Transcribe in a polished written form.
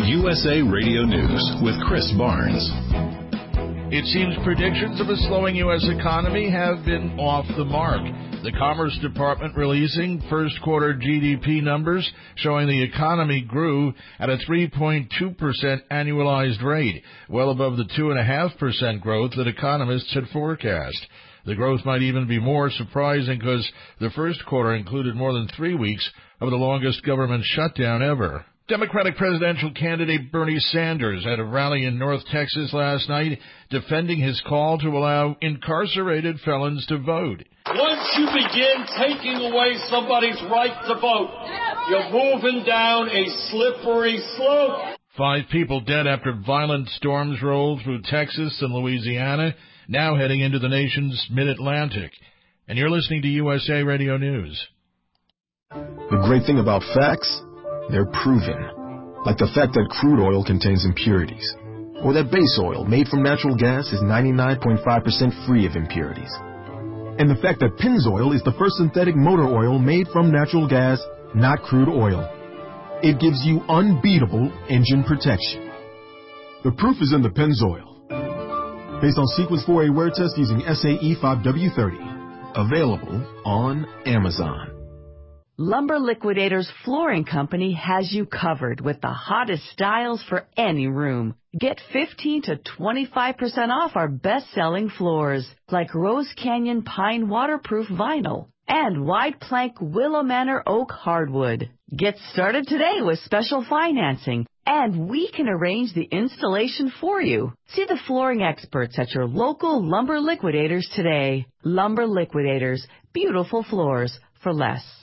USA Radio News with Chris Barnes. It seems predictions of a slowing U.S. economy have been off the mark. The Commerce Department releasing first quarter GDP numbers showing the economy grew at a 3.2% annualized rate, well above the 2.5% growth that economists had forecast. The growth might even be more surprising because the first quarter included more than 3 weeks of the longest government shutdown ever. Democratic presidential candidate Bernie Sanders at a rally in North Texas last night defending his call to allow incarcerated felons to vote. Once you begin taking away somebody's right to vote, you're moving down a slippery slope. 5 people dead after violent storms rolled through Texas and Louisiana, now heading into the nation's mid-Atlantic. And you're listening to USA Radio News. The great thing about facts, they're proven. Like the fact that crude oil contains impurities. Or that base oil made from natural gas is 99.5% free of impurities. And the fact that Pennzoil is the first synthetic motor oil made from natural gas, not crude oil. It gives you unbeatable engine protection. The proof is in the Pennzoil. Based on Sequence 4A wear test using SAE 5W30. Available on Amazon. Lumber Liquidators Flooring Company has you covered with the hottest styles for any room. Get 15 to 25% off our best-selling floors, like Rose Canyon Pine Waterproof Vinyl and Wide Plank Willow Manor Oak Hardwood. Get started today with special financing, and we can arrange the installation for you. See the flooring experts at your local Lumber Liquidators today. Lumber Liquidators, beautiful floors for less.